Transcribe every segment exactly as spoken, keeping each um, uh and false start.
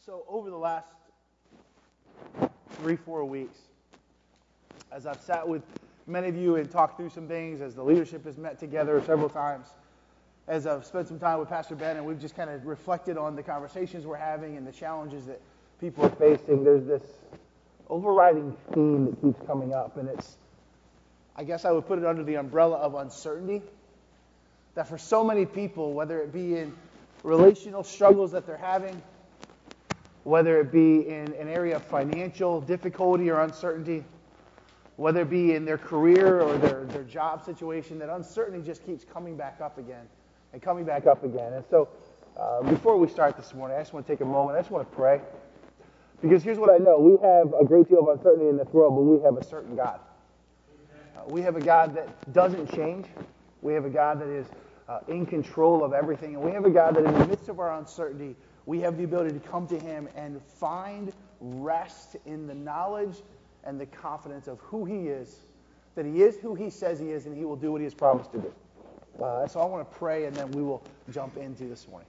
So over the last three, four weeks, as I've sat with many of you and talked through some things, as the leadership has met together several times, as I've spent some time with Pastor Ben, and we've just kind of reflected on the conversations we're having and the challenges that people are facing, there's this overriding theme that keeps coming up, and it's, I guess I would put it under the umbrella of uncertainty, that for so many people, whether it be in relational struggles that they're having, whether it be in an area of financial difficulty or uncertainty, whether it be in their career or their, their job situation, that uncertainty just keeps coming back up again and coming back up again. And so uh, before we start this morning, I just want to take a moment. I just want to pray. Because here's what I know. We have a great deal of uncertainty in this world, but we have a certain God. Uh, we have a God that doesn't change. We have a God that is uh, in control of everything. And we have a God that in the midst of our uncertainty, we have the ability to come to Him and find rest in the knowledge and the confidence of who He is, that He is who He says He is, and He will do what He has promised to do. Uh, so I want to pray, and then we will jump into this morning.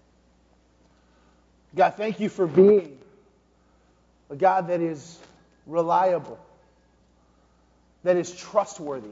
God, thank You for being a God that is reliable, that is trustworthy,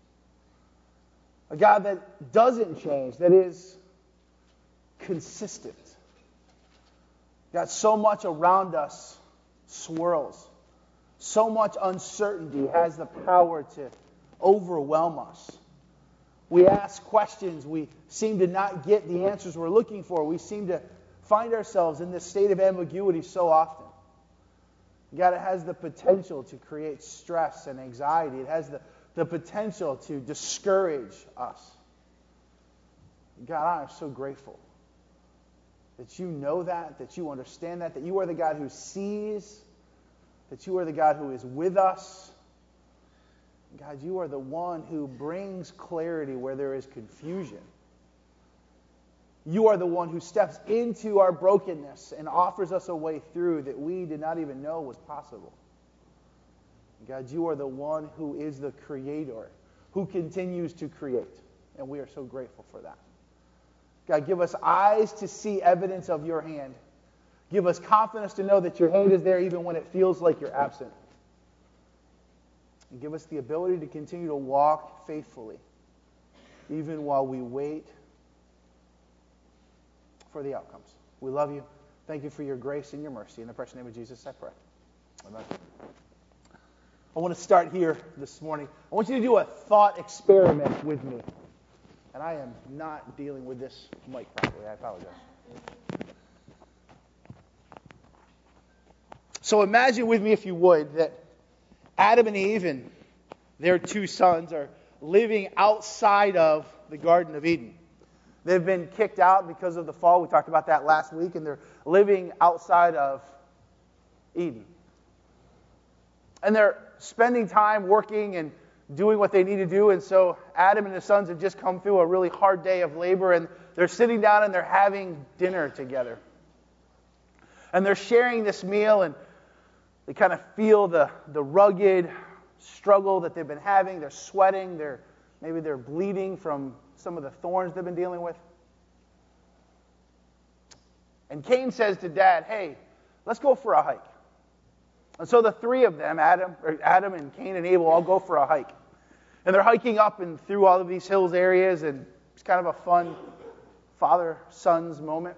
a God that doesn't change, that is consistent. God, so much around us swirls. So much uncertainty has the power to overwhelm us. We ask questions. We seem to not get the answers we're looking for. We seem to find ourselves in this state of ambiguity so often. God, it has the potential to create stress and anxiety. It has the, the potential to discourage us. God, I am so grateful that You know that, that You understand that, that You are the God who sees, that You are the God who is with us. God, You are the one who brings clarity where there is confusion. You are the one who steps into our brokenness and offers us a way through that we did not even know was possible. God, You are the one who is the creator, who continues to create. And we are so grateful for that. God, give us eyes to see evidence of Your hand. Give us confidence to know that Your hand is there even when it feels like You're absent. And give us the ability to continue to walk faithfully, even while we wait for the outcomes. We love You. Thank You for Your grace and Your mercy. In the precious name of Jesus, I pray. Amen. I want to start here this morning. I want you to do a thought experiment with me. And I am not dealing with this mic properly. I apologize. So imagine with me, if you would, that Adam and Eve and their two sons are living outside of the Garden of Eden. They've been kicked out because of the fall. We talked about that last week, and they're living outside of Eden. And they're spending time working and doing what they need to do, and so Adam and his sons have just come through a really hard day of labor, and they're sitting down and they're having dinner together. And they're sharing this meal, and they kind of feel the, the rugged struggle that they've been having. They're sweating, they're maybe they're bleeding from some of the thorns they've been dealing with. And Cain says to Dad, "Hey, let's go for a hike." And so the three of them, Adam, or Adam and Cain and Abel, all go for a hike. And they're hiking up and through all of these hills areas, and it's kind of a fun father-sons moment.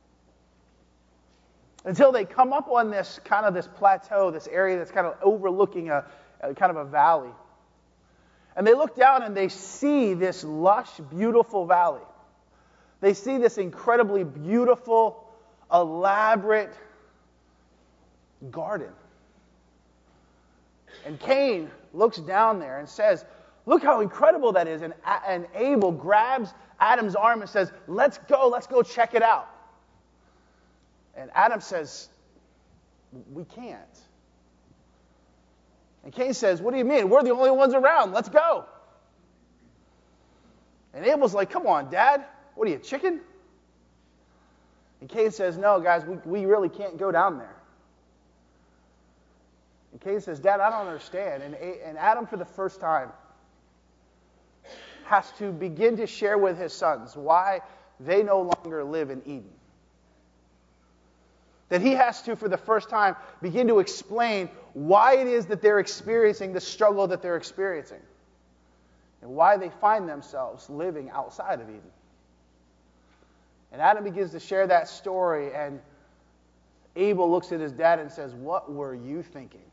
Until they come up on this kind of this plateau, this area that's kind of overlooking a, a kind of a valley. And they look down and they see this lush, beautiful valley. They see this incredibly beautiful, elaborate garden. And Cain looks down there and says, "Look how incredible that is." And, and Abel grabs Adam's arm and says, "Let's go, let's go check it out." And Adam says, "We can't." And Cain says, "What do you mean? We're the only ones around. Let's go." And Abel's like, "Come on, Dad. What are you, chicken?" And Cain says, "No, guys, we, we really can't go down there." And Cain says, "Dad, I don't understand." And, and Adam, for the first time, has to begin to share with his sons why they no longer live in Eden. That he has to, for the first time, begin to explain why it is that they're experiencing the struggle that they're experiencing. And why they find themselves living outside of Eden. And Adam begins to share that story, and Abel looks at his dad and says, "What were you thinking?"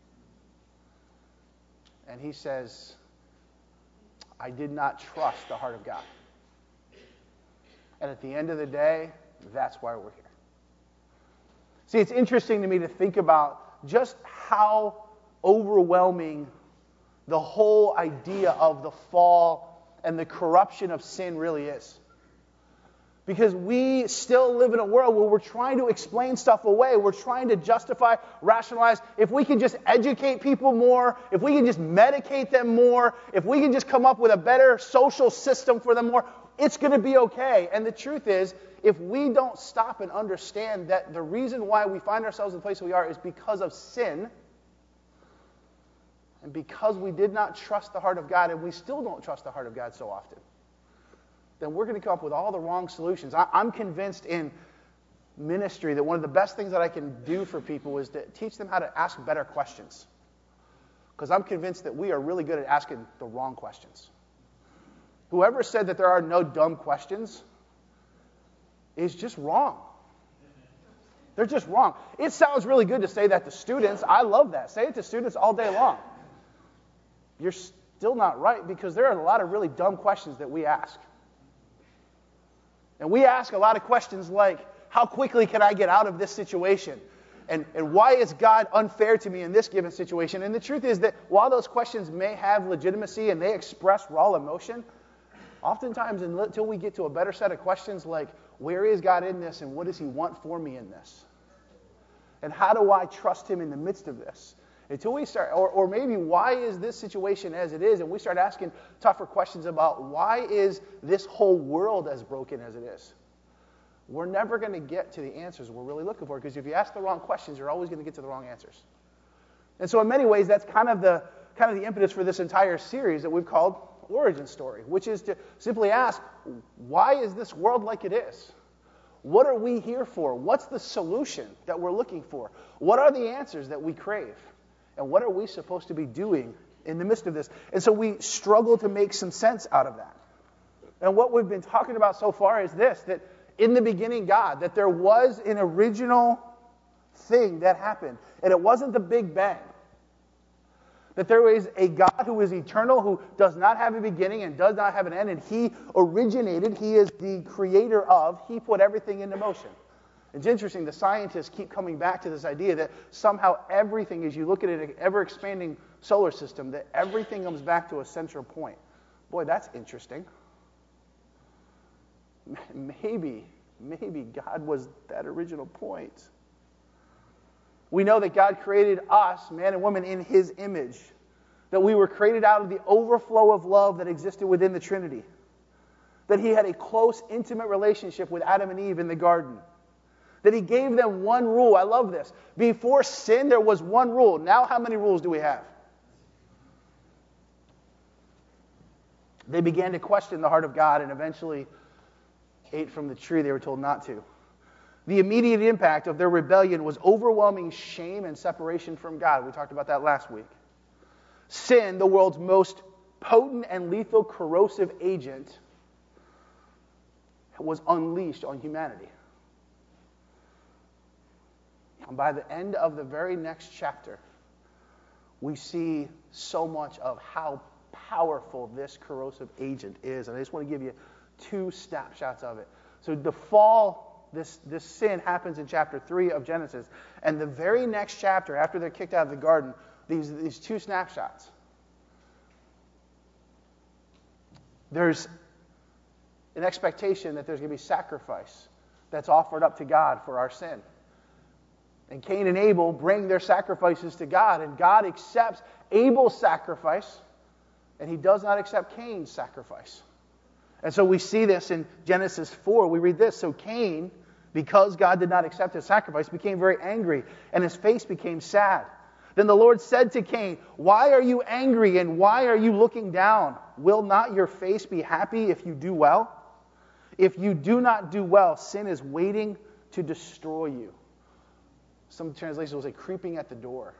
And he says, "I did not trust the heart of God." And at the end of the day, that's why we're here. See, it's interesting to me to think about just how overwhelming the whole idea of the fall and the corruption of sin really is. Because we still live in a world where we're trying to explain stuff away. We're trying to justify, rationalize. If we can just educate people more, if we can just medicate them more, if we can just come up with a better social system for them more, it's going to be okay. And the truth is, if we don't stop and understand that the reason why we find ourselves in the place we are is because of sin, and because we did not trust the heart of God, and we still don't trust the heart of God so often, then we're going to come up with all the wrong solutions. I, I'm convinced in ministry that one of the best things that I can do for people is to teach them how to ask better questions. Because I'm convinced that we are really good at asking the wrong questions. Whoever said that there are no dumb questions is just wrong. They're just wrong. It sounds really good to say that to students. I love that. Say it to students all day long. You're still not right, because there are a lot of really dumb questions that we ask. And we ask a lot of questions like, how quickly can I get out of this situation? And, and why is God unfair to me in this given situation? And the truth is that while those questions may have legitimacy and they express raw emotion, oftentimes until we get to a better set of questions like, where is God in this, and what does he want for me in this? And how do I trust him in the midst of this? Until we start, or, or maybe why is this situation as it is, and we start asking tougher questions about why is this whole world as broken as it is, we're never going to get to the answers we're really looking for, because if you ask the wrong questions, you're always going to get to the wrong answers. And so in many ways, that's kind of the kind of the impetus for this entire series that we've called Origin Story, which is to simply ask, why is this world like it is? What are we here for? What's the solution that we're looking for? What are the answers that we crave? And what are we supposed to be doing in the midst of this? And so we struggle to make some sense out of that. And what we've been talking about so far is this, that in the beginning, God, that there was an original thing that happened. And it wasn't the Big Bang. That there is a God who is eternal, who does not have a beginning and does not have an end, and he originated, he is the creator of, he put everything into motion. It's interesting, the scientists keep coming back to this idea that somehow everything, as you look at it, an ever-expanding solar system, that everything comes back to a central point. Boy, that's interesting. Maybe, maybe God was that original point. We know that God created us, man and woman, in his image. That we were created out of the overflow of love that existed within the Trinity. That he had a close, intimate relationship with Adam and Eve in the garden. That he gave them one rule. I love this. Before sin, there was one rule. Now how many rules do we have? They began to question the heart of God and eventually ate from the tree they were told not to. The immediate impact of their rebellion was overwhelming shame and separation from God. We talked about that last week. Sin, the world's most potent and lethal corrosive agent, was unleashed on humanity. And by the end of the very next chapter, we see so much of how powerful this corrosive agent is. And I just want to give you two snapshots of it. So the fall, this, this sin happens in chapter three of Genesis. And the very next chapter, after they're kicked out of the garden, these, these two snapshots. There's an expectation that there's going to be sacrifice that's offered up to God for our sin. And Cain and Abel bring their sacrifices to God, and God accepts Abel's sacrifice, and he does not accept Cain's sacrifice. And so we see this in Genesis four. We read this. So Cain, because God did not accept his sacrifice, became very angry, and his face became sad. Then the Lord said to Cain, "Why are you angry, and why are you looking down? Will not your face be happy if you do well? If you do not do well, sin is waiting to destroy you, Some translations will say creeping at the door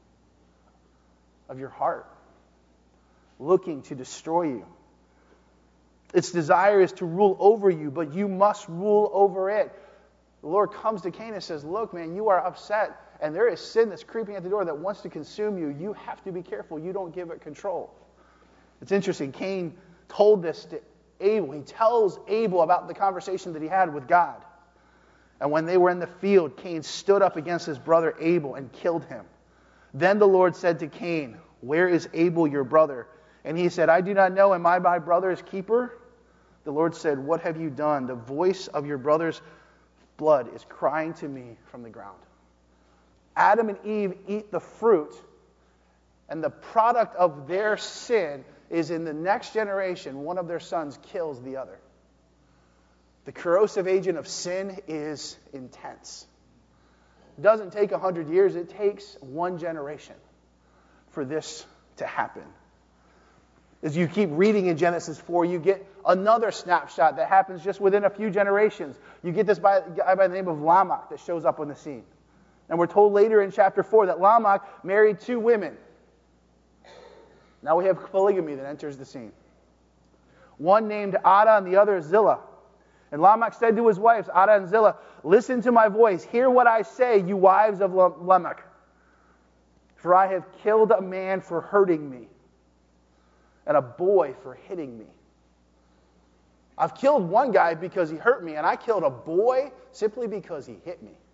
of your heart, looking to destroy you. Its desire is to rule over you, but you must rule over it. The Lord comes to Cain and says, look, man, you are upset, and there is sin that's creeping at the door that wants to consume you. You have to be careful. You don't give it control. It's interesting. Cain told this to Abel. He tells Abel about the conversation that he had with God. And when they were in the field, Cain stood up against his brother Abel and killed him. Then the Lord said to Cain, where is Abel your brother? And he said, I do not know. Am I my brother's keeper? The Lord said, what have you done? The voice of your brother's blood is crying to me from the ground. Adam and Eve eat the fruit, and the product of their sin is in the next generation, one of their sons kills the other. The corrosive agent of sin is intense. It doesn't take a hundred years. It takes one generation for this to happen. As you keep reading in Genesis four, you get another snapshot that happens just within a few generations. You get this by, guy by the name of Lamech that shows up on the scene. And we're told later in chapter four that Lamech married two women. Now we have polygamy that enters the scene. One named Ada and the other Zillah. And Lamech said to his wives, Ada and Zillah, listen to my voice. Hear what I say, you wives of Lamech. For I have killed a man for hurting me, and a boy for hitting me. I've killed one guy because he hurt me, and I killed a boy simply because he hit me.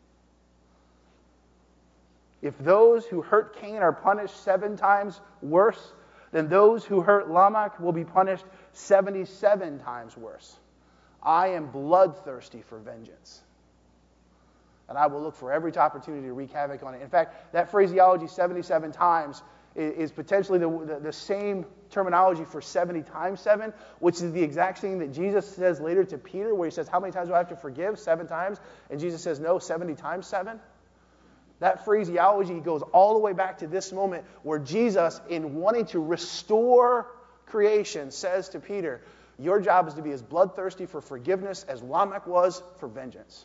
If those who hurt Cain are punished seven times worse, then those who hurt Lamech will be punished seventy-seven times worse. I am bloodthirsty for vengeance, and I will look for every opportunity to wreak havoc on it. In fact, that phraseology, seventy-seven times, is potentially the, the, the same terminology for seventy times seven, which is the exact thing that Jesus says later to Peter, where he says, how many times do I have to forgive? Seven times. And Jesus says, no, seventy times seven. That phraseology goes all the way back to this moment where Jesus, in wanting to restore creation, says to Peter, your job is to be as bloodthirsty for forgiveness as Lamech was for vengeance.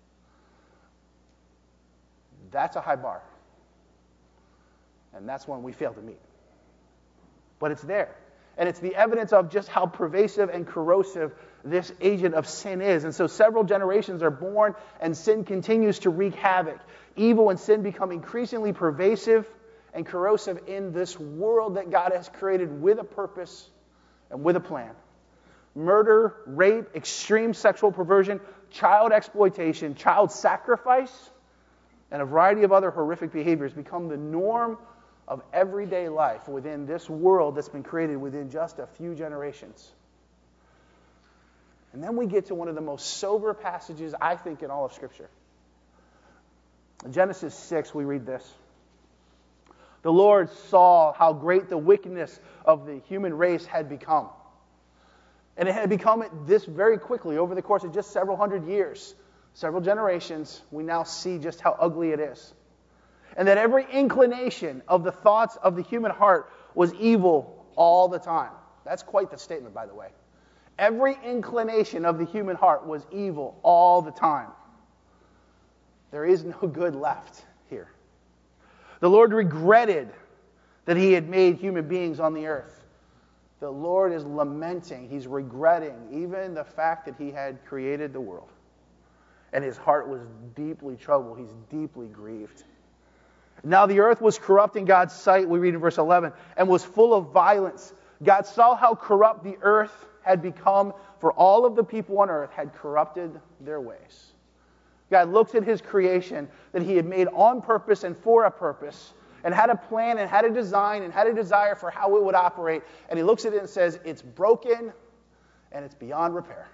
That's a high bar. And that's one we fail to meet. But it's there. And it's the evidence of just how pervasive and corrosive this agent of sin is. And so several generations are born, and sin continues to wreak havoc. Evil and sin become increasingly pervasive and corrosive in this world that God has created with a purpose and with a plan. Murder, rape, extreme sexual perversion, child exploitation, child sacrifice, and a variety of other horrific behaviors become the norm of everyday life within this world that's been created within just a few generations. And then we get to one of the most sober passages, I think, in all of Scripture. In Genesis six, we read this. The Lord saw how great the wickedness of the human race had become. And it had become this very quickly over the course of just several hundred years, several generations. We now see just how ugly it is. And that every inclination of the thoughts of the human heart was evil all the time. That's quite the statement, by the way. Every inclination of the human heart was evil all the time. There is no good left here. The Lord regretted that he had made human beings on the earth. The Lord is lamenting. He's regretting even the fact that he had created the world. And his heart was deeply troubled. He's deeply grieved. Now the earth was corrupt in God's sight, we read in verse eleven, and was full of violence. God saw how corrupt the earth had become, for all of the people on earth had corrupted their ways. God looks at his creation that he had made on purpose and for a purpose, and had a plan and had a design and had a desire for how it would operate. And he looks at it and says, it's broken and it's beyond repair.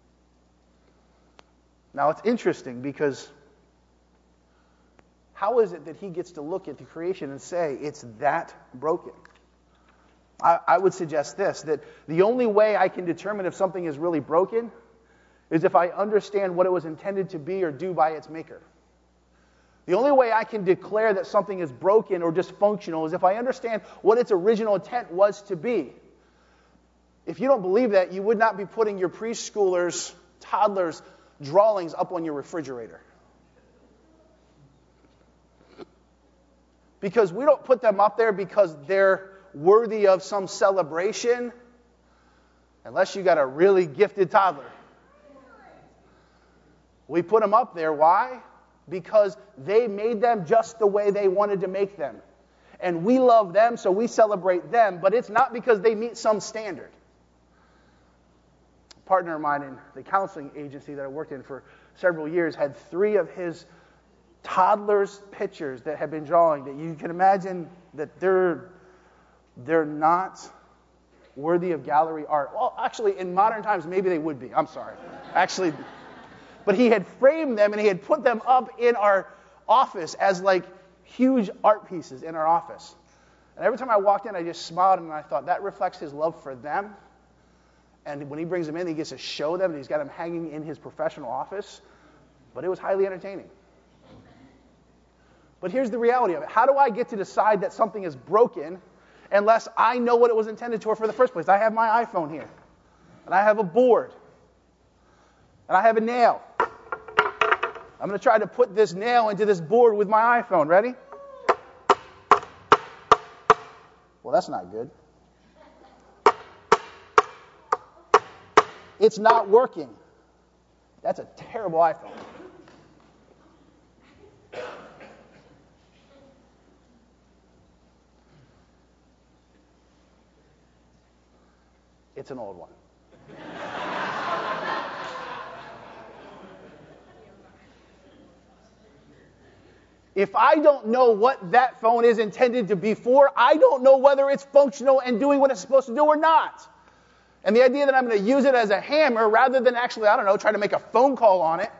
Now it's interesting because how is it that he gets to look at the creation and say it's that broken? I, I would suggest this, that the only way I can determine if something is really broken is if I understand what it was intended to be or do by its maker. The only way I can declare that something is broken or dysfunctional is if I understand what its original intent was to be. If you don't believe that, you would not be putting your preschoolers, toddlers' drawings up on your refrigerator. Because we don't put them up there because they're worthy of some celebration, unless you got a really gifted toddler. We put them up there. Why? Because they made them just the way they wanted to make them. And we love them, so we celebrate them, but it's not because they meet some standard. A partner of mine in the counseling agency that I worked in for several years had three of his toddlers' pictures that had been drawing that you can imagine that they're, they're not worthy of gallery art. Well, actually, in modern times, maybe they would be. I'm sorry. Actually, but he had framed them and he had put them up in our office as like huge art pieces in our office. And every time I walked in, I just smiled and I thought, that reflects his love for them. And when he brings them in, he gets to show them, and he's got them hanging in his professional office. But it was highly entertaining. But here's the reality of it. How do I get to decide that something is broken unless I know what it was intended for for the first place? I have my iPhone here, and I have a board, and I have a nail. I'm going to try to put this nail into this board with my iPhone. Ready? Well, that's not good. It's not working. That's a terrible iPhone. It's an old one. If I don't know what that phone is intended to be for, I don't know whether it's functional and doing what it's supposed to do or not. And the idea that I'm going to use it as a hammer rather than actually, I don't know, try to make a phone call on it.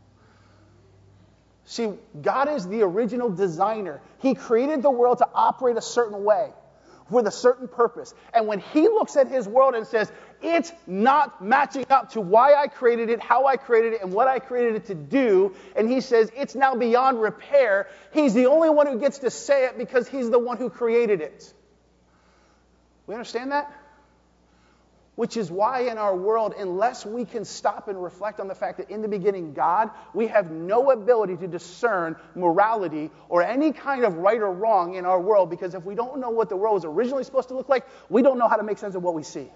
See, God is the original designer. He created the world to operate a certain way with a certain purpose. And when he looks at his world and says, it's not matching up to why I created it, how I created it, and what I created it to do, and he says it's now beyond repair, he's the only one who gets to say it because he's the one who created it. We understand that? Which is why in our world, unless we can stop and reflect on the fact that in the beginning God, we have no ability to discern morality or any kind of right or wrong in our world, because if we don't know what the world was originally supposed to look like, we don't know how to make sense of what we see.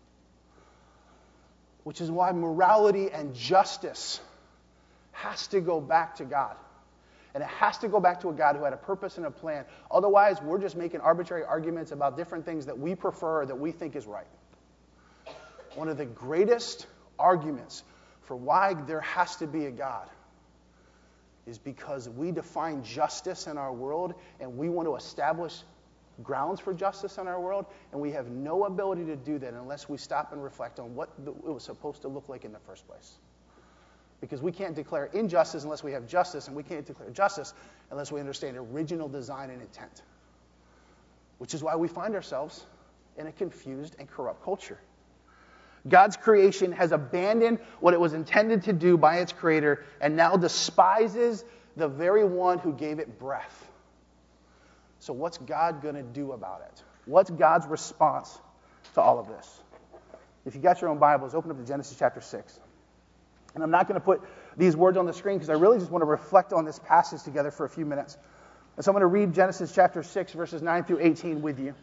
Which is why morality and justice has to go back to God. And it has to go back to a God who had a purpose and a plan. Otherwise, we're just making arbitrary arguments about different things that we prefer or that we think is right. One of the greatest arguments for why there has to be a God is because we define justice in our world and we want to establish grounds for justice in our world, and we have no ability to do that unless we stop and reflect on what the, it was supposed to look like in the first place. Because we can't declare injustice unless we have justice, and we can't declare justice unless we understand original design and intent. Which is why we find ourselves in a confused and corrupt culture. God's creation has abandoned what it was intended to do by its creator and now despises the very one who gave it breath. So what's God going to do about it? What's God's response to all of this? If you got your own Bibles, open up to Genesis chapter six. And I'm not going to put these words on the screen because I really just want to reflect on this passage together for a few minutes. And so I'm going to read Genesis chapter six, verses nine through eighteen with you.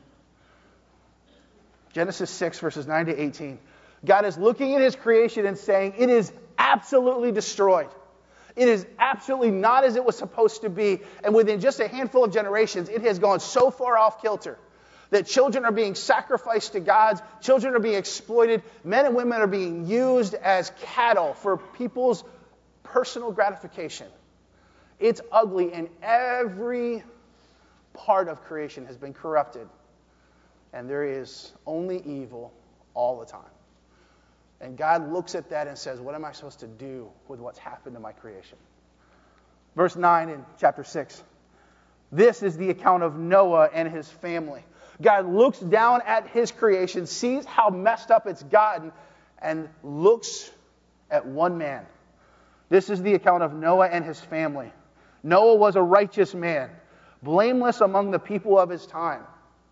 Genesis six, verses nine to eighteen. God is looking at his creation and saying, it is absolutely destroyed. It is absolutely not as it was supposed to be. And within just a handful of generations, it has gone so far off kilter that children are being sacrificed to gods, children are being exploited, men and women are being used as cattle for people's personal gratification. It's ugly, and every part of creation has been corrupted. And there is only evil all the time. And God looks at that and says, what am I supposed to do with what's happened to my creation? Verse nine in chapter six. This is the account of Noah and his family. God looks down at his creation, sees how messed up it's gotten, and looks at one man. This is the account of Noah and his family. Noah was a righteous man, blameless among the people of his time.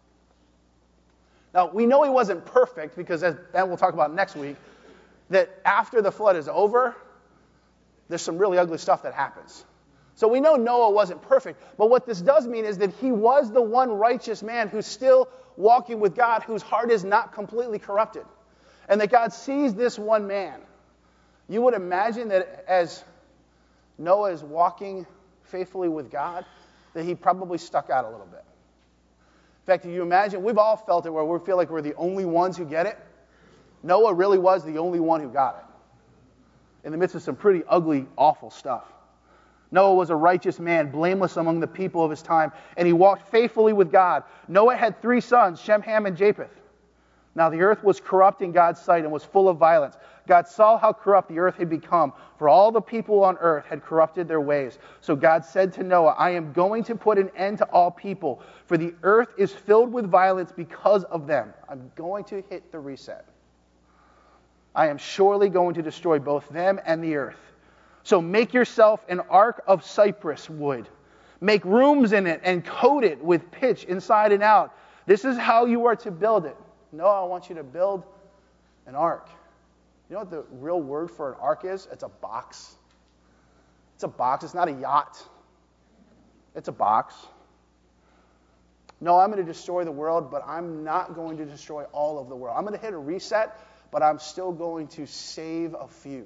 Now, we know he wasn't perfect because, as Ben will talk about next week, that after the flood is over, there's some really ugly stuff that happens. So we know Noah wasn't perfect, but what this does mean is that he was the one righteous man who's still walking with God, whose heart is not completely corrupted. And that God sees this one man. You would imagine that as Noah is walking faithfully with God, that he probably stuck out a little bit. In fact, if you imagine, we've all felt it where we feel like we're the only ones who get it. Noah really was the only one who got it. In the midst of some pretty ugly, awful stuff. Noah was a righteous man, blameless among the people of his time, and he walked faithfully with God. Noah had three sons, Shem, Ham, and Japheth. Now the earth was corrupt in God's sight and was full of violence. God saw how corrupt the earth had become, for all the people on earth had corrupted their ways. So God said to Noah, I am going to put an end to all people, for the earth is filled with violence because of them. I'm going to hit the reset. I am surely going to destroy both them and the earth. So make yourself an ark of cypress wood. Make rooms in it and coat it with pitch inside and out. This is how you are to build it. No, I want you to build an ark. You know what the real word for an ark is? It's a box. It's a box. It's not a yacht. It's a box. No, I'm going to destroy the world, but I'm not going to destroy all of the world. I'm going to hit a reset, but I'm still going to save a few.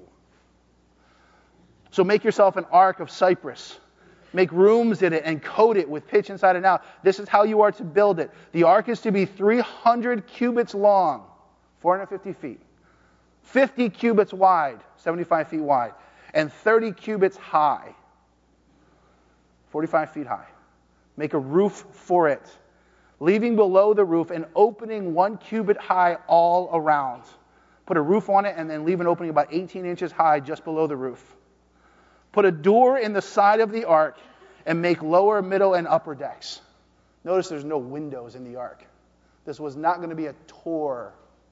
So make yourself an ark of cypress. Make rooms in it and coat it with pitch inside and out. This is how you are to build it. The ark is to be three hundred cubits long, four hundred fifty feet. fifty cubits wide, seventy-five feet wide. And thirty cubits high, forty-five feet high. Make a roof for it, leaving below the roof an opening one cubit high all around. Put a roof on it and then leave an opening about eighteen inches high just below the roof. Put a door in the side of the ark and make lower, middle, and upper decks. Notice there's no windows in the ark. This was not going to be a tour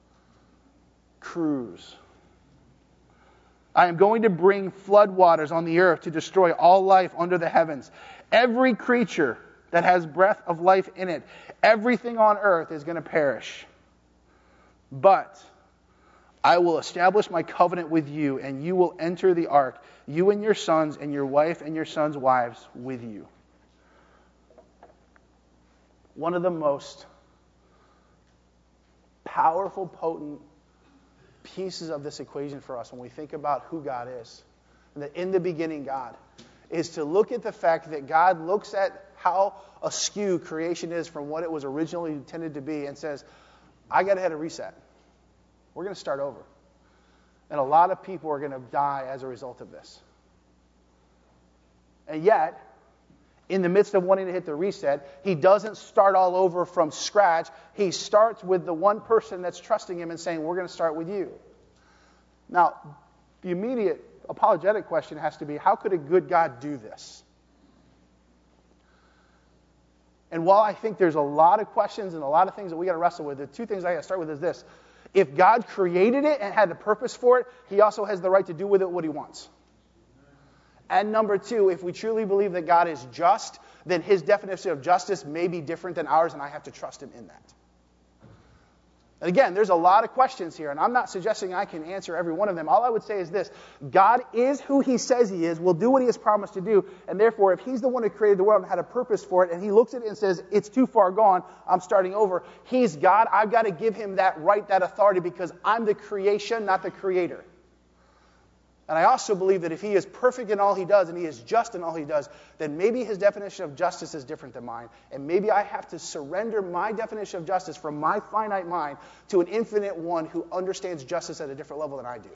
cruise. I am going to bring flood waters on the earth to destroy all life under the heavens. Every creature that has breath of life in it, everything on earth is going to perish. But I will establish my covenant with you, and you will enter the ark, you and your sons, and your wife and your sons' wives with you. One of the most powerful, potent pieces of this equation for us when we think about who God is, and that in the beginning God, is to look at the fact that God looks at how askew creation is from what it was originally intended to be and says, I got to hit a reset. We're going to start over. And a lot of people are going to die as a result of this. And yet, in the midst of wanting to hit the reset, he doesn't start all over from scratch. He starts with the one person that's trusting him and saying, we're going to start with you. Now, the immediate apologetic question has to be, how could a good God do this? And while I think there's a lot of questions and a lot of things that we got to wrestle with, the two things I got to start with is this. If God created it and had a purpose for it, he also has the right to do with it what he wants. And number two, if we truly believe that God is just, then his definition of justice may be different than ours, and I have to trust him in that. And again, there's a lot of questions here, and I'm not suggesting I can answer every one of them. All I would say is this. God is who he says he is, will do what he has promised to do, and therefore, if he's the one who created the world and had a purpose for it, and he looks at it and says, it's too far gone, I'm starting over, he's God, I've got to give him that right, that authority, because I'm the creation, not the creator. And I also believe that if he is perfect in all he does and he is just in all he does, then maybe his definition of justice is different than mine. And maybe I have to surrender my definition of justice from my finite mind to an infinite one who understands justice at a different level than I do.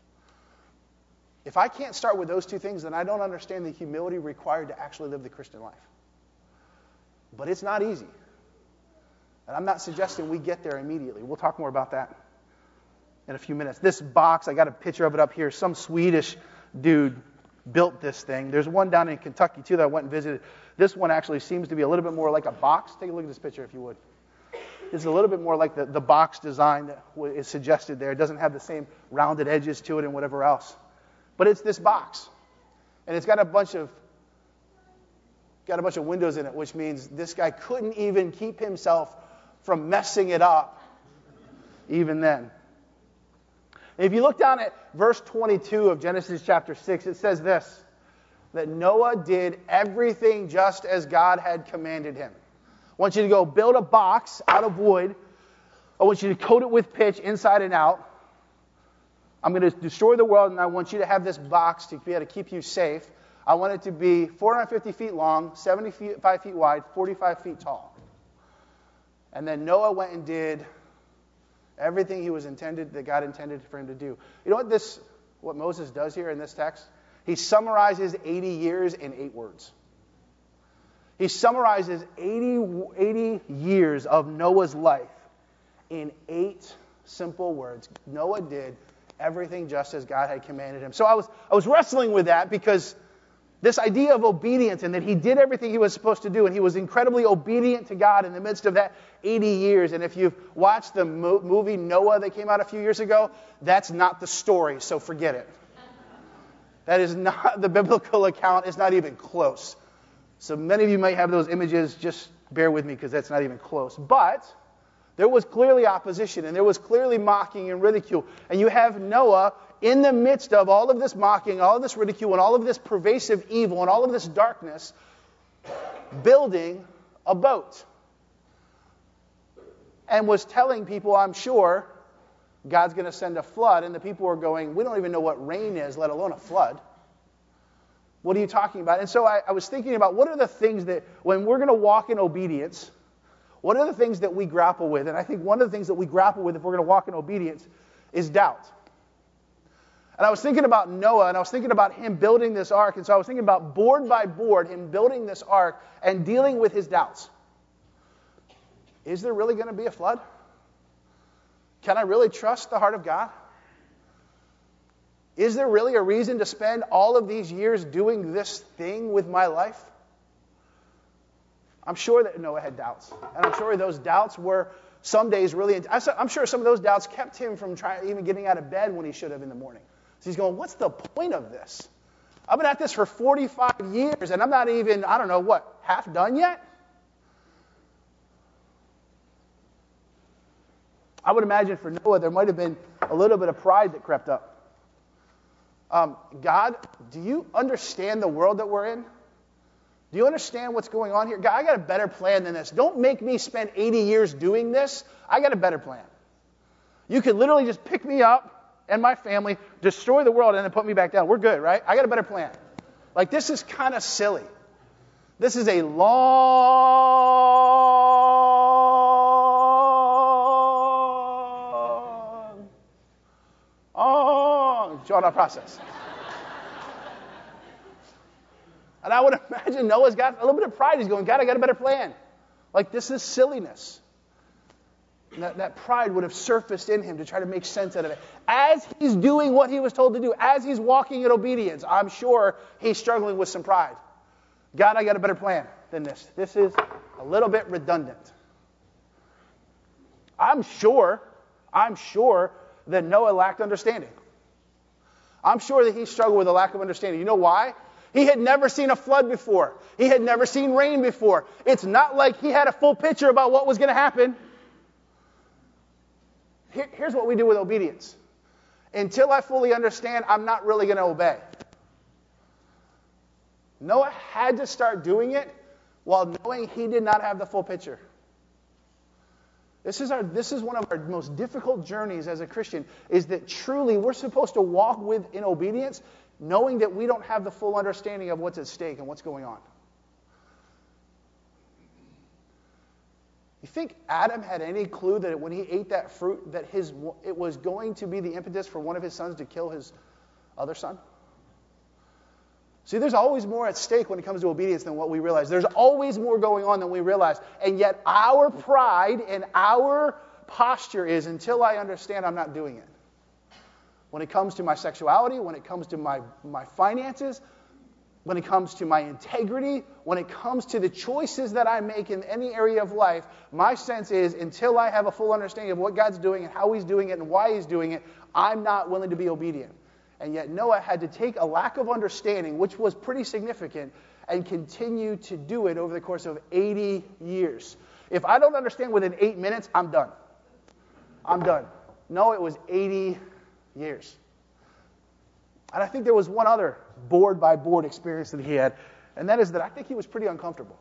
If I can't start with those two things, then I don't understand the humility required to actually live the Christian life. But it's not easy. And I'm not suggesting we get there immediately. We'll talk more about that in a few minutes. This box, I got a picture of it up here. Some Swedish dude built this thing. There's one down in Kentucky, too, that I went and visited. This one actually seems to be a little bit more like a box. Take a look at this picture, if you would. It's a little bit more like the, the box design that is suggested there. It doesn't have the same rounded edges to it and whatever else. But it's this box. And it's got a bunch of got a bunch of windows in it, which means this guy couldn't even keep himself from messing it up even then. If you look down at verse twenty-two of Genesis chapter six, it says this. that Noah did everything just as God had commanded him. I want you to go build a box out of wood. I want you to coat it with pitch inside and out. I'm going to destroy the world, and I want you to have this box to be able to keep you safe. I want it to be four hundred fifty feet long, seventy-five feet wide, forty-five feet tall. And then Noah went and did everything he was intended, that God intended for him to do. You know what this, what Moses does here in this text? He summarizes eighty years in eight words. He summarizes eighty, eighty years of Noah's life in eight simple words. Noah did everything just as God had commanded him. So I was I was wrestling with that because this idea of obedience and that he did everything he was supposed to do, and he was incredibly obedient to God in the midst of that eighty years. And if you've watched the mo- movie Noah that came out a few years ago, that's not the story, so forget it. That is not the biblical account. It's not even close. So many of you might have those images. Just bear with me because that's not even close. But there was clearly opposition, and there was clearly mocking and ridicule. And you have Noah in the midst of all of this mocking, all of this ridicule, and all of this pervasive evil, and all of this darkness, building a boat. And was telling people, I'm sure, God's going to send a flood. And the people were going, we don't even know what rain is, let alone a flood. What are you talking about? And so I, I was thinking about what are the things that, when we're going to walk in obedience, what are the things that we grapple with? And I think one of the things that we grapple with if we're going to walk in obedience is doubt. And I was thinking about Noah, and I was thinking about him building this ark. And so I was thinking about board by board, him building this ark and dealing with his doubts. Is there really going to be a flood? Can I really trust the heart of God? Is there really a reason to spend all of these years doing this thing with my life? I'm sure that Noah had doubts. And I'm sure those doubts were some days really... I'm sure some of those doubts kept him from trying, even getting out of bed when he should have in the morning. So he's going, what's the point of this? I've been at this for forty-five years, and I'm not even, I don't know, what, half done yet? I would imagine for Noah there might have been a little bit of pride that crept up. Um, God, do you understand the world that we're in? Do you understand what's going on here? God, I got a better plan than this. Don't make me spend eighty years doing this. I got a better plan. You could literally just pick me up and my family, destroy the world, and then put me back down. We're good, right? I got a better plan. Like, this is kind of silly. This is a long, long, drawn-out process. And I would imagine Noah's got a little bit of pride. He's going, God, I got a better plan. Like, this is silliness. And that, that pride would have surfaced in him to try to make sense out of it. As he's doing what he was told to do, as he's walking in obedience, I'm sure he's struggling with some pride. God, I got a better plan than this. This is a little bit redundant. I'm sure, I'm sure that Noah lacked understanding. I'm sure that he struggled with a lack of understanding. You know why? He had never seen a flood before. He had never seen rain before. It's not like he had a full picture about what was going to happen. Here, here's what we do with obedience. Until I fully understand, I'm not really going to obey. Noah had to start doing it while knowing he did not have the full picture. This is our. This is one of our most difficult journeys as a Christian, is that truly we're supposed to walk with in obedience, knowing that we don't have the full understanding of what's at stake and what's going on. You think Adam had any clue that when he ate that fruit, that his it was going to be the impetus for one of his sons to kill his other son? See, there's always more at stake when it comes to obedience than what we realize. There's always more going on than we realize. And yet our pride and our posture is, until I understand, I'm not doing it. When it comes to my sexuality, when it comes to my, my finances, when it comes to my integrity, when it comes to the choices that I make in any area of life, my sense is, until I have a full understanding of what God's doing and how he's doing it and why he's doing it, I'm not willing to be obedient. And yet Noah had to take a lack of understanding, which was pretty significant, and continue to do it over the course of eighty years. If I don't understand within eight minutes, I'm done. I'm done. No, it was eighty years. And I think there was one other board-by-board experience that he had, and that is that I think he was pretty uncomfortable.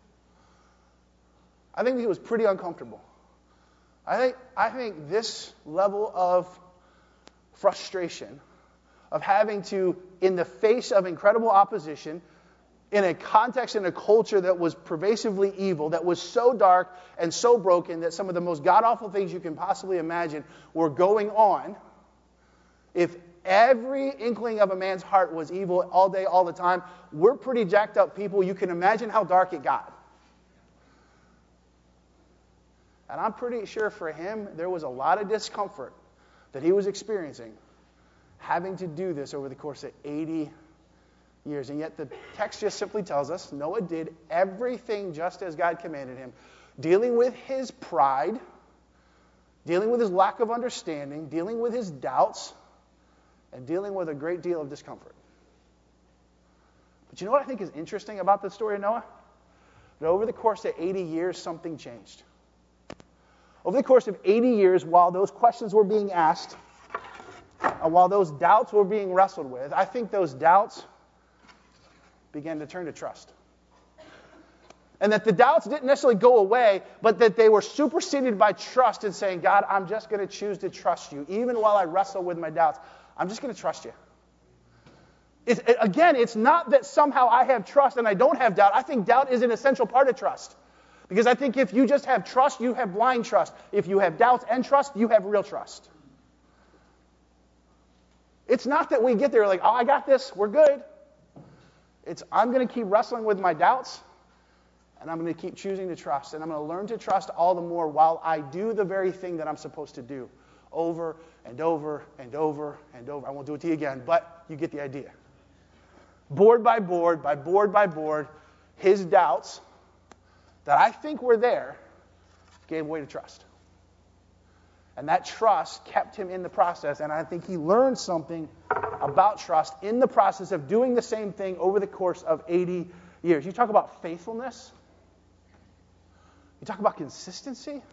I think he was pretty uncomfortable. I think, I think this level of frustration, of having to, in the face of incredible opposition, in a context and a culture that was pervasively evil, that was so dark and so broken that some of the most god-awful things you can possibly imagine were going on, if every inkling of a man's heart was evil all day, all the time, we're pretty jacked up people. You can imagine how dark it got. And I'm pretty sure for him, there was a lot of discomfort that he was experiencing having to do this over the course of eighty years. And yet the text just simply tells us Noah did everything just as God commanded him, dealing with his pride, dealing with his lack of understanding, dealing with his doubts, and dealing with a great deal of discomfort. But you know what I think is interesting about the story of Noah? That over the course of eighty years, something changed. Over the course of eighty years, while those questions were being asked, and while those doubts were being wrestled with, I think those doubts began to turn to trust. And that the doubts didn't necessarily go away, but that they were superseded by trust and saying, God, I'm just going to choose to trust you. Even while I wrestle with my doubts, I'm just going to trust you. It's, it, again, it's not that somehow I have trust and I don't have doubt. I think doubt is an essential part of trust. Because I think if you just have trust, you have blind trust. If you have doubts and trust, you have real trust. It's not that we get there like, oh, I got this, we're good. It's I'm going to keep wrestling with my doubts, and I'm going to keep choosing to trust. And I'm going to learn to trust all the more while I do the very thing that I'm supposed to do over and over and over and over. I won't do it to you again, but you get the idea. Board by board, by board by board, his doubts that I think were there gave way to trust. And that trust kept him in the process, and I think he learned something about trust in the process of doing the same thing over the course of eighty years. You talk about faithfulness. You talk about consistency.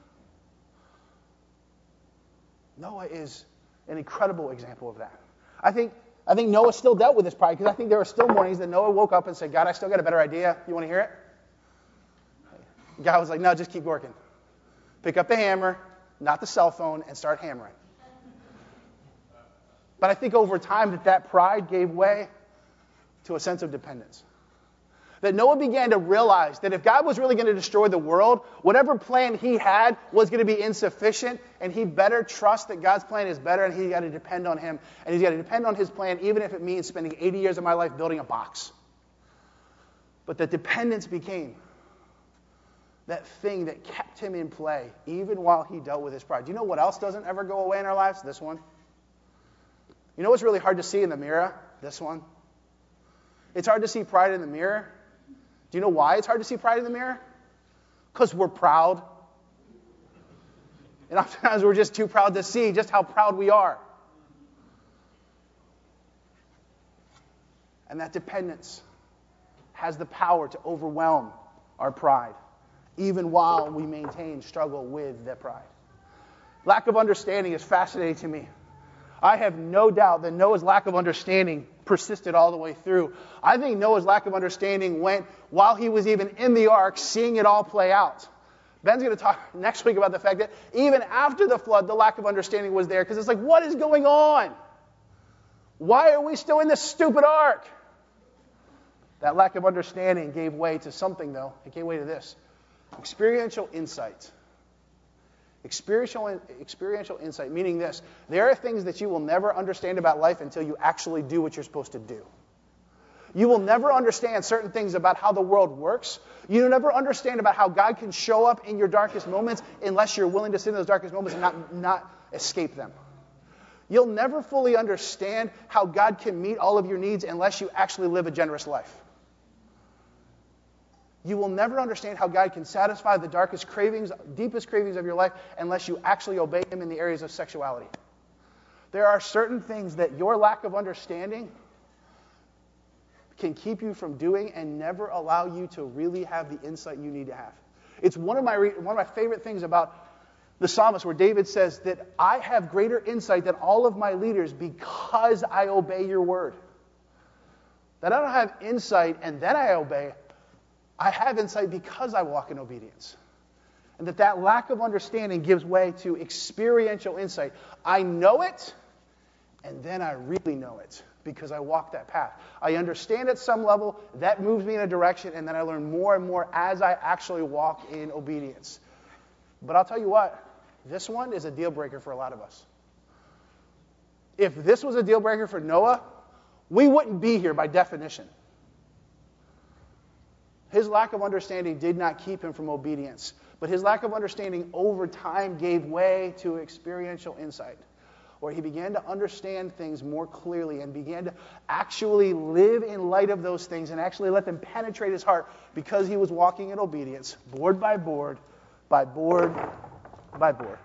Noah is an incredible example of that. I think I think Noah still dealt with this pride because I think there were still mornings that Noah woke up and said, God, I still got a better idea. You want to hear it? God was like, no, just keep working. Pick up the hammer, not the cell phone, and start hammering. But I think over time that that pride gave way to a sense of dependence. That Noah began to realize that if God was really going to destroy the world, whatever plan he had was going to be insufficient, and he better trust that God's plan is better, and he's got to depend on him. And he's got to depend on his plan, even if it means spending eighty years of my life building a box. But the dependence became that thing that kept him in play, even while he dealt with his pride. Do you know what else doesn't ever go away in our lives? This one. You know what's really hard to see in the mirror? This one. It's hard to see pride in the mirror. Do you know why it's hard to see pride in the mirror? Because we're proud. And oftentimes we're just too proud to see just how proud we are. And that dependence has the power to overwhelm our pride, even while we maintain struggle with that pride. Lack of understanding is fascinating to me. I have no doubt that Noah's lack of understanding persisted all the way through. I think Noah's lack of understanding went while he was even in the ark, seeing it all play out. Ben's going to talk next week about the fact that even after the flood, the lack of understanding was there, because it's like, what is going on? Why are we still in this stupid ark? That lack of understanding gave way to something, though. It gave way to this. Experiential insight. Experiential, experiential insight, meaning this. There are things that you will never understand about life until you actually do what you're supposed to do. You will never understand certain things about how the world works. You'll never understand about how God can show up in your darkest moments unless you're willing to sit in those darkest moments and not, not escape them. You'll never fully understand how God can meet all of your needs unless you actually live a generous life. You will never understand how God can satisfy the darkest cravings, deepest cravings of your life unless you actually obey Him in the areas of sexuality. There are certain things that your lack of understanding can keep you from doing and never allow you to really have the insight you need to have. It's one of my one of my favorite things about the psalmist where David says that I have greater insight than all of my leaders because I obey your word. That I don't have insight and then I obey. I have insight because I walk in obedience. And that that lack of understanding gives way to experiential insight. I know it, and then I really know it because I walk that path. I understand at some level, that moves me in a direction, and then I learn more and more as I actually walk in obedience. But I'll tell you what, this one is a deal breaker for a lot of us. If this was a deal breaker for Noah, we wouldn't be here by definition. His lack of understanding did not keep him from obedience, but his lack of understanding over time gave way to experiential insight, where he began to understand things more clearly and began to actually live in light of those things and actually let them penetrate his heart because he was walking in obedience, board by board, by board by board.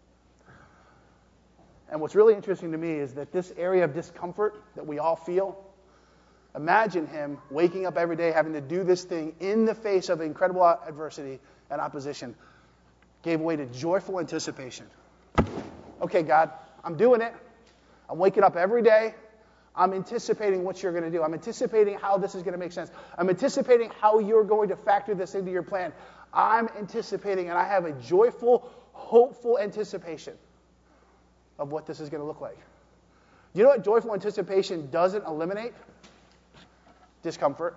And what's really interesting to me is that this area of discomfort that we all feel, imagine him waking up every day having to do this thing in the face of incredible adversity and opposition, gave way to joyful anticipation. Okay, God, I'm doing it. I'm waking up every day. I'm anticipating what you're going to do. I'm anticipating how this is going to make sense. I'm anticipating how you're going to factor this into your plan. I'm anticipating, and I have a joyful, hopeful anticipation of what this is going to look like. You know what joyful anticipation doesn't eliminate? Discomfort.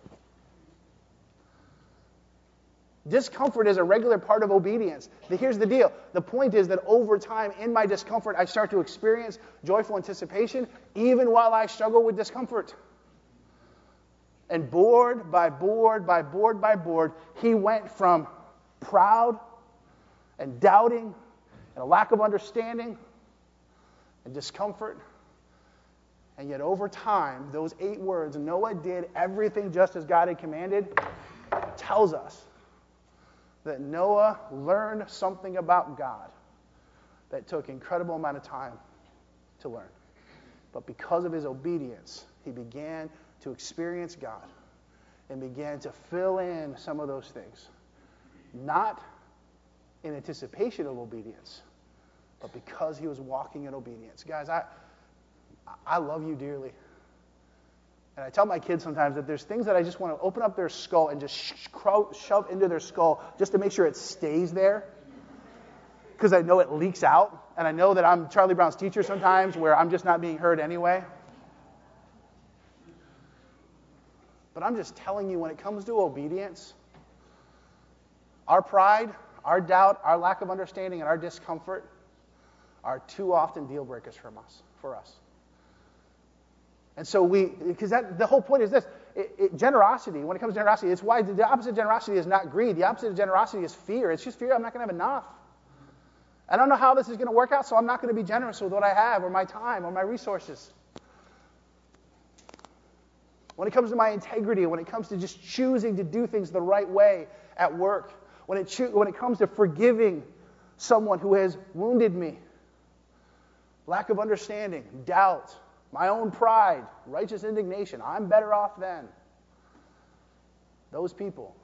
Discomfort is a regular part of obedience. Here's the deal. The point is that over time, in my discomfort, I start to experience joyful anticipation, even while I struggle with discomfort. And board by board by board by board, he went from proud and doubting and a lack of understanding and discomfort. And yet over time, those eight words, Noah did everything just as God had commanded, tells us that Noah learned something about God that took an incredible amount of time to learn. But because of his obedience, he began to experience God and began to fill in some of those things. Not in anticipation of obedience, but because he was walking in obedience. Guys, I I love you dearly. And I tell my kids sometimes that there's things that I just want to open up their skull and just sh- sh- shove into their skull just to make sure it stays there. Because I know it leaks out. And I know that I'm Charlie Brown's teacher sometimes where I'm just not being heard anyway. But I'm just telling you, when it comes to obedience, our pride, our doubt, our lack of understanding, and our discomfort are too often deal breakers from us, for us. And so we, because that the whole point is this, it, it, generosity, when it comes to generosity, it's why the opposite of generosity is not greed. The opposite of generosity is fear. It's just fear I'm not going to have enough. I don't know how this is going to work out, so I'm not going to be generous with what I have or my time or my resources. When it comes to my integrity, when it comes to just choosing to do things the right way at work, when it cho- when it comes to forgiving someone who has wounded me, lack of understanding, doubt, my own pride, righteous indignation, I'm better off than those people.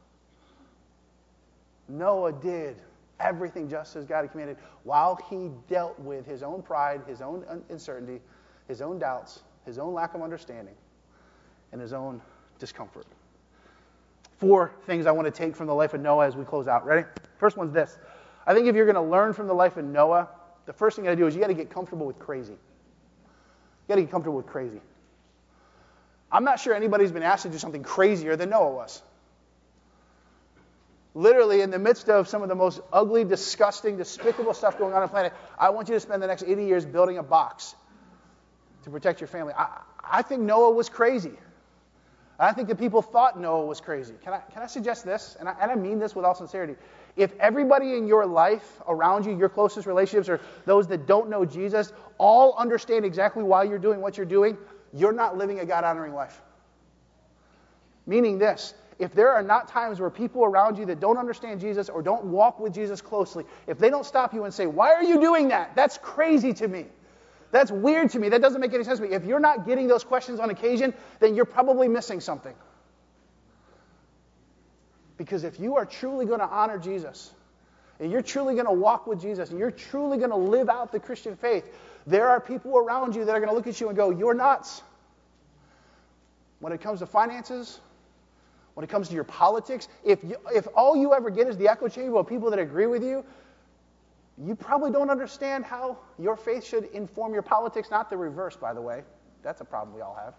Noah did everything just as God had commanded while he dealt with his own pride, his own uncertainty, his own doubts, his own lack of understanding, and his own discomfort. Four things I want to take from the life of Noah as we close out. Ready? First one's this. I think if you're going to learn from the life of Noah, the first thing you got to do is you got to get comfortable with crazy. You got to get comfortable with crazy. I'm not sure anybody's been asked to do something crazier than Noah was. Literally, in the midst of some of the most ugly, disgusting, despicable stuff going on on the planet, I want you to spend the next eighty years building a box to protect your family. I, I think Noah was crazy. I think that people thought Noah was crazy. Can I, can I suggest this? And I, and I mean this with all sincerity. If everybody in your life around you, your closest relationships, or those that don't know Jesus, all understand exactly why you're doing what you're doing, you're not living a God-honoring life. Meaning this, if there are not times where people around you that don't understand Jesus or don't walk with Jesus closely, if they don't stop you and say, why are you doing that? That's crazy to me. That's weird to me. That doesn't make any sense to me. If you're not getting those questions on occasion, then you're probably missing something. Because if you are truly going to honor Jesus, and you're truly going to walk with Jesus, and you're truly going to live out the Christian faith, there are people around you that are going to look at you and go, you're nuts. When it comes to finances, when it comes to your politics, if you, if all you ever get is the echo chamber of people that agree with you, you probably don't understand how your faith should inform your politics. Not the reverse, by the way. That's a problem we all have.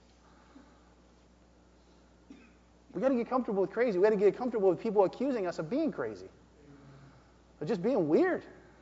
We got to get comfortable with crazy. We got to get comfortable with people accusing us of being crazy, of just being weird.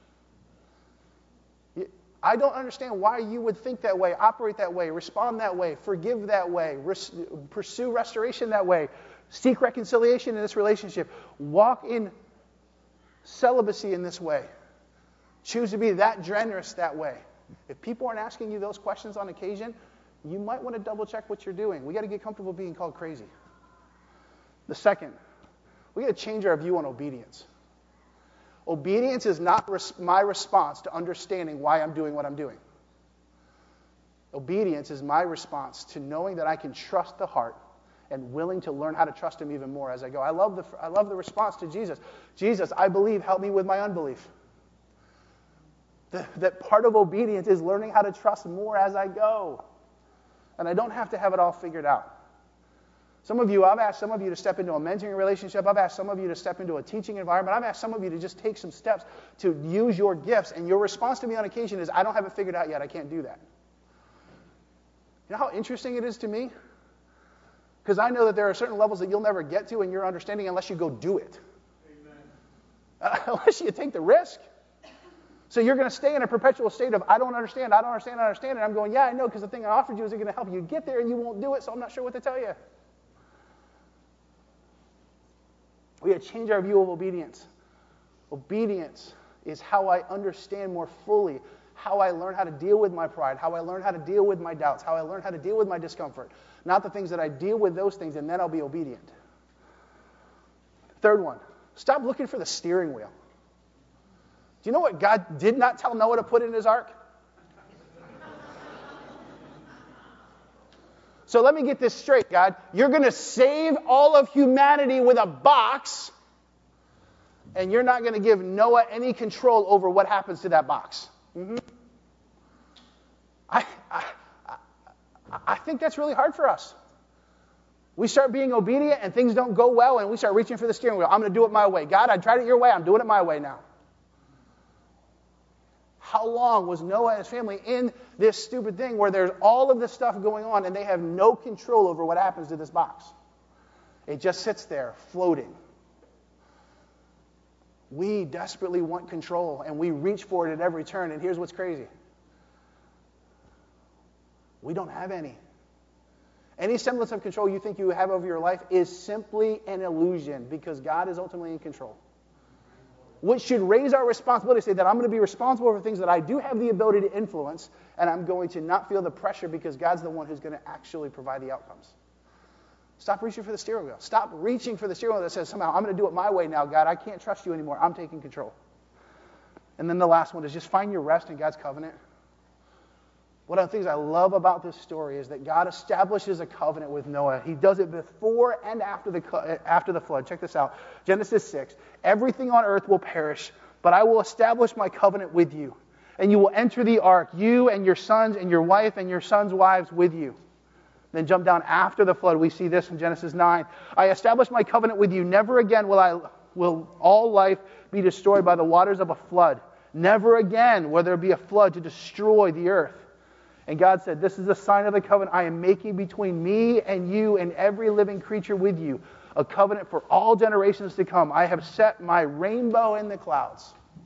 I don't understand why you would think that way, operate that way, respond that way, forgive that way, res- pursue restoration that way, seek reconciliation in this relationship, walk in celibacy in this way, choose to be that generous that way. If people aren't asking you those questions on occasion, you might want to double check what you're doing. We got to get comfortable being called crazy. The second, we got to change our view on obedience. Obedience is not res- my response to understanding why I'm doing what I'm doing. Obedience is my response to knowing that I can trust the heart and willing to learn how to trust Him even more as I go. I love the I love the response to Jesus. Jesus, I believe, help me with my unbelief. The, that part of obedience is learning how to trust more as I go. And I don't have to have it all figured out. Some of you, I've asked some of you to step into a mentoring relationship. I've asked some of you to step into a teaching environment. I've asked some of you to just take some steps to use your gifts. And your response to me on occasion is, I don't have it figured out yet. I can't do that. You know how interesting it is to me? Because I know that there are certain levels that you'll never get to in your understanding unless you go do it. Uh, unless you take the risk. So you're going to stay in a perpetual state of, I don't understand, I don't understand, I don't understand. And I'm going, yeah, I know, because the thing I offered you is going to help you get there, and you won't do it, so I'm not sure what to tell you. We got to change our view of obedience. Obedience is how I understand more fully, how I learn how to deal with my pride, how I learn how to deal with my doubts, how I learn how to deal with my discomfort. Not the things that I deal with those things, and then I'll be obedient. Third one, stop looking for the steering wheel. Do you know what God did not tell Noah to put in his ark? So let me get this straight, God. You're going to save all of humanity with a box, and you're not going to give Noah any control over what happens to that box. Mm-hmm. I, I, I, I think that's really hard for us. We start being obedient, and things don't go well, and we start reaching for the steering wheel. I'm going to do it my way. God, I tried it your way. I'm doing it my way now. How long was Noah and his family in this stupid thing where there's all of this stuff going on and they have no control over what happens to this box? It just sits there floating. We desperately want control and we reach for it at every turn. And here's what's crazy. We don't have any. Any semblance of control you think you have over your life is simply an illusion because God is ultimately in control. Which should raise our responsibility to say that I'm going to be responsible for things that I do have the ability to influence, and I'm going to not feel the pressure because God's the one who's going to actually provide the outcomes. Stop reaching for the steering wheel. Stop reaching for the steering wheel that says, somehow, I'm going to do it my way now, God. I can't trust you anymore. I'm taking control. And then the last one is just find your rest in God's covenant. One of the things I love about this story is that God establishes a covenant with Noah. He does it before and after the after the flood. Check this out. Genesis six. Everything on earth will perish, but I will establish my covenant with you. And you will enter the ark, you and your sons and your wife and your sons' wives with you. Then jump down after the flood. We see this in Genesis nine. I establish my covenant with you. Never again will I will all life be destroyed by the waters of a flood. Never again will there be a flood to destroy the earth. And God said, this is a sign of the covenant I am making between me and you and every living creature with you, a covenant for all generations to come. I have set my rainbow in the clouds.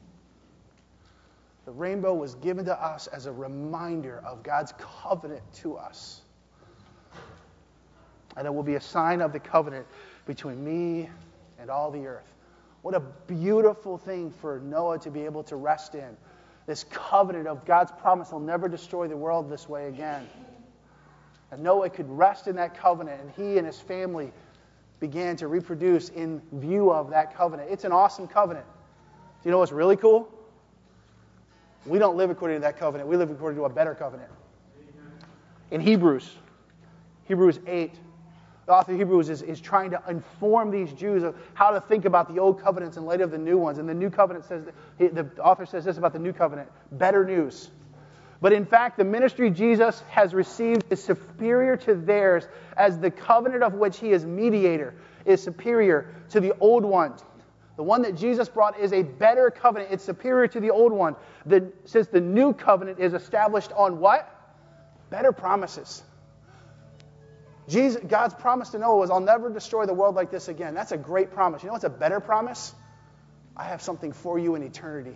The rainbow was given to us as a reminder of God's covenant to us. And it will be a sign of the covenant between me and all the earth. What a beautiful thing for Noah to be able to rest in. This covenant of God's promise will never destroy the world this way again. And Noah could rest in that covenant, and he and his family began to reproduce in view of that covenant. It's an awesome covenant. Do you know what's really cool? We don't live according to that covenant. We live according to a better covenant. In Hebrews, Hebrews eight, The author of Hebrews is, is trying to inform these Jews of how to think about the old covenants in light of the new ones. And the new covenant says, that, the author says this about the new covenant, better news. But in fact, the ministry Jesus has received is superior to theirs, as the covenant of which he is mediator is superior to the old one. The one that Jesus brought is a better covenant. It's superior to the old one. The, since the new covenant is established on what? Better promises. Jesus, God's promise to Noah was, I'll never destroy the world like this again. That's a great promise. You know what's a better promise? I have something for you in eternity.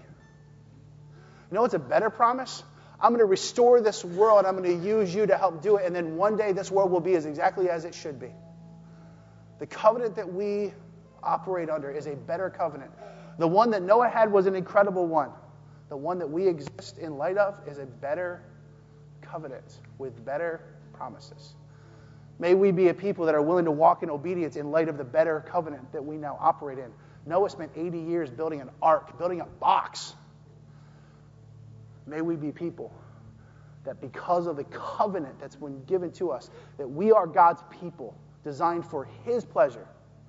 You know what's a better promise? I'm going to restore this world. I'm going to use you to help do it. And then one day this world will be as exactly as it should be. The covenant that we operate under is a better covenant. The one that Noah had was an incredible one. The one that we exist in light of is a better covenant with better promises. May we be a people that are willing to walk in obedience in light of the better covenant that we now operate in. Noah spent eighty years building an ark, building a box. May we be people that because of the covenant that's been given to us, that we are God's people, designed for his pleasure,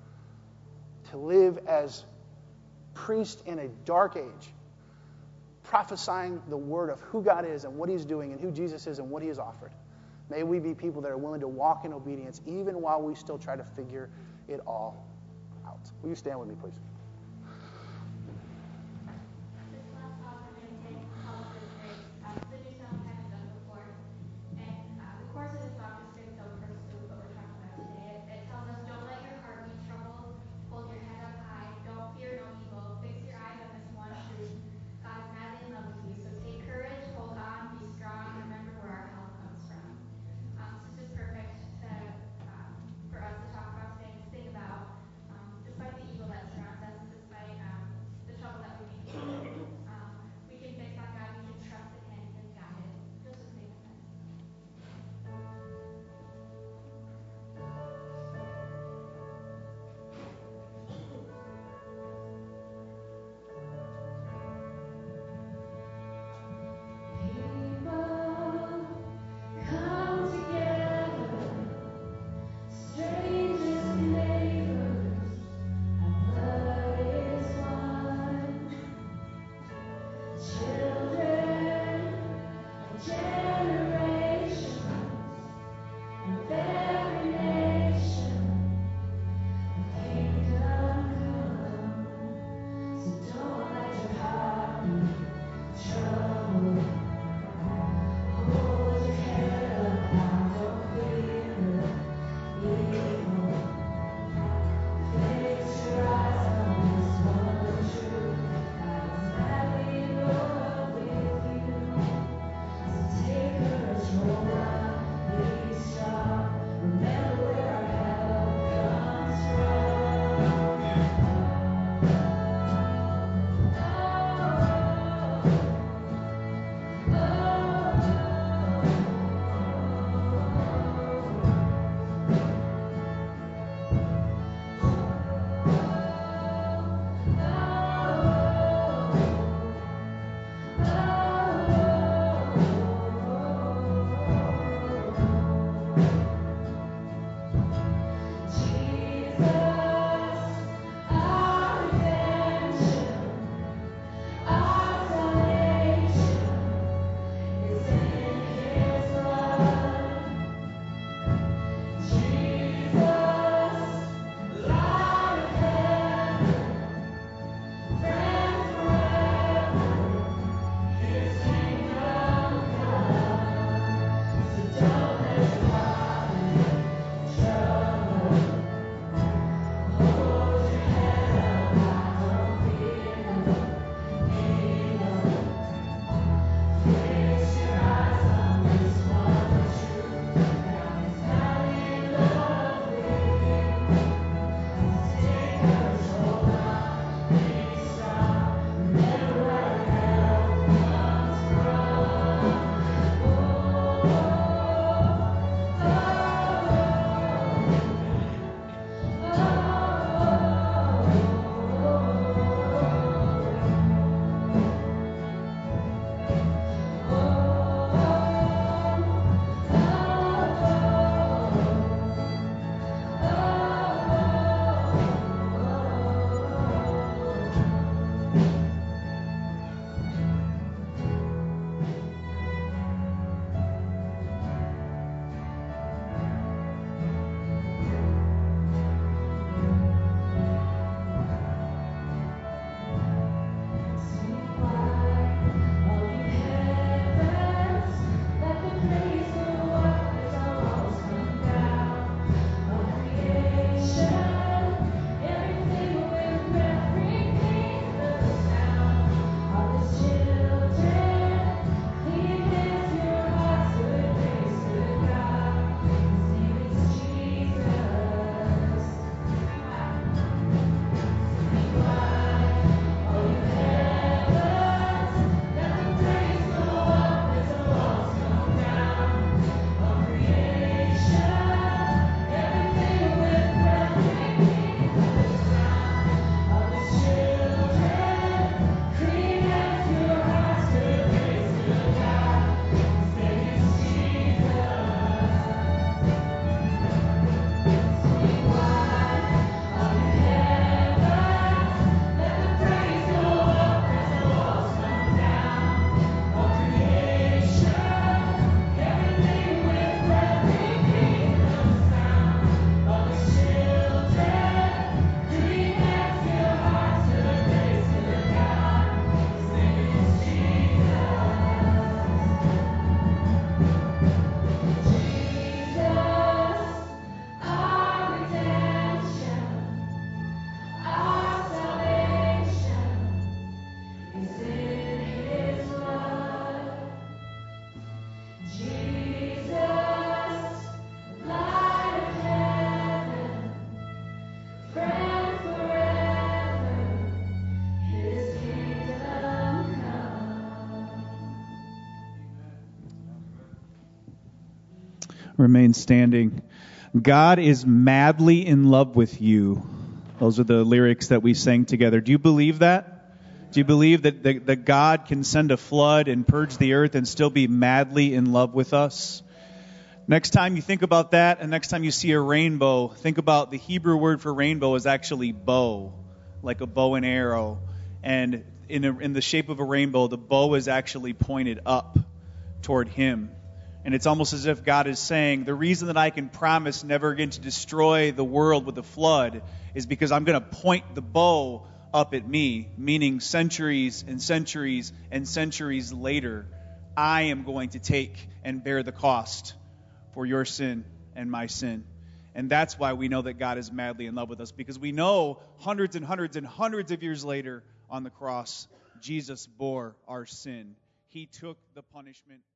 to live as priests in a dark age, prophesying the word of who God is and what he's doing and who Jesus is and what he has offered. May we be people that are willing to walk in obedience even while we still try to figure it all out. Will you stand with me, please? For us to talk about today and just think about, um, despite the evil that surrounds us, Remain standing. God is madly in love with you. Those are the lyrics that we sang together. Do you believe that? Do you believe that, that, that God can send a flood and purge the earth and still be madly in love with us? Next time you think about that, and next time you see a rainbow, think about the Hebrew word for rainbow is actually bow, like a bow and arrow. And in, a, in the shape of a rainbow, the bow is actually pointed up toward Him. And it's almost as if God is saying, the reason that I can promise never again to destroy the world with a flood is because I'm going to point the bow up at me, meaning centuries and centuries and centuries later, I am going to take and bear the cost for your sin and my sin. And that's why we know that God is madly in love with us, because we know hundreds and hundreds and hundreds of years later on the cross, Jesus bore our sin. He took the punishment